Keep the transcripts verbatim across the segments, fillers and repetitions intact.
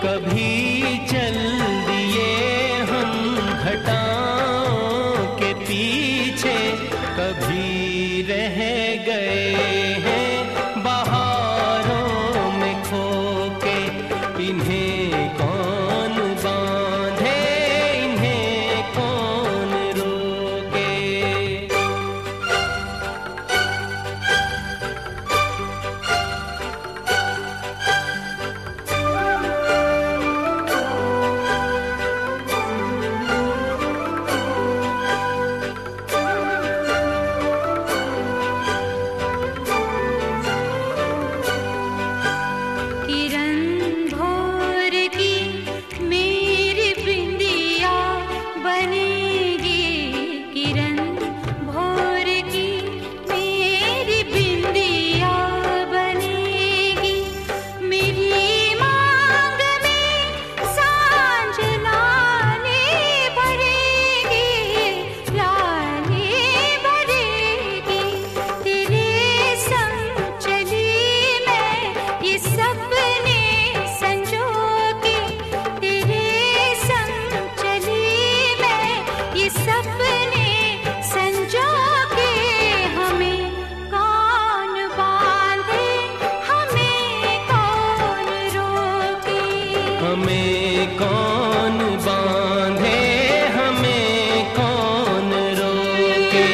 कभी चल दिए हम घटाओं के पीछे, कभी रह गए हैं बहारों में खो के। इन्हें कौन बांधे, इन्हें कौन रोके। हमें कौन बांधे, हमें कौन रोके।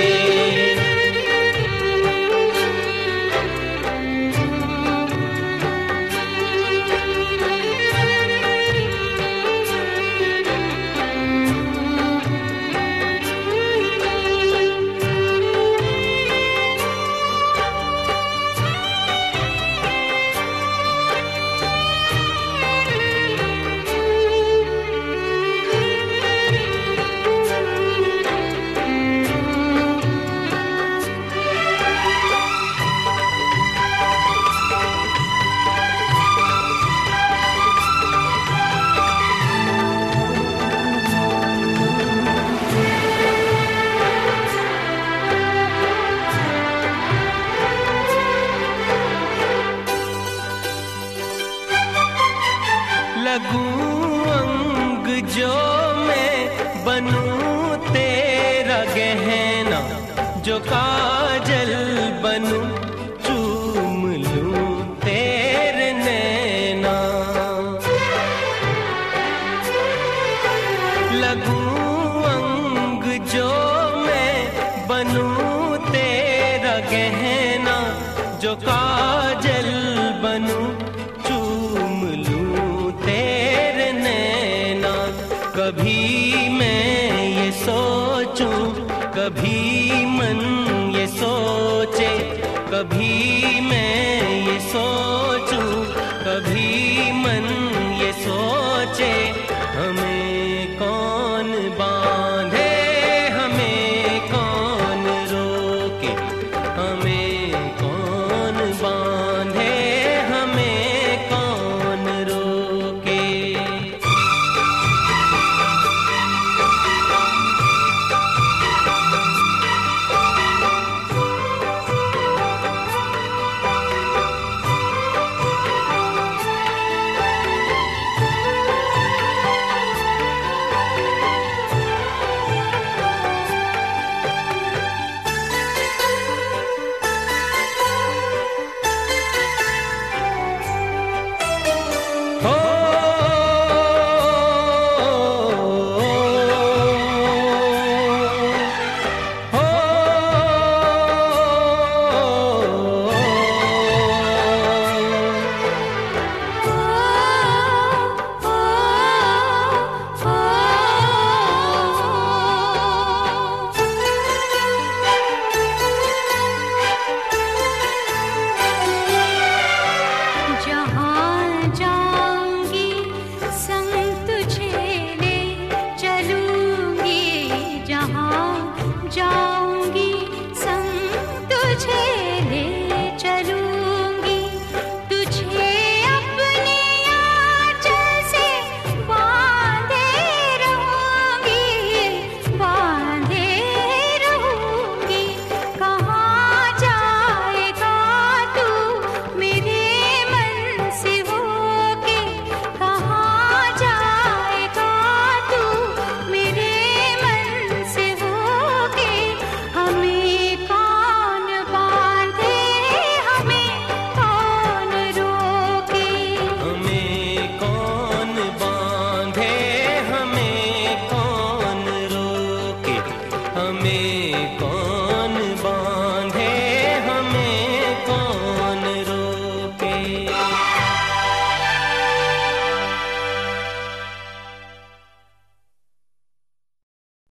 लगूं अंग जो मैं बनूं तेरा गहना, जो काजल बनूं चूम लूं तेरे नैना। लगूं अंग जो मैं बनूं तेरा गहना, जो काजल बनूं चूम लूं तेरे नैना। कभी मैं ये सोचूं, कभी मन ये सोचे, कभी मैं ये सोचूं, कभी मन ये सोचे।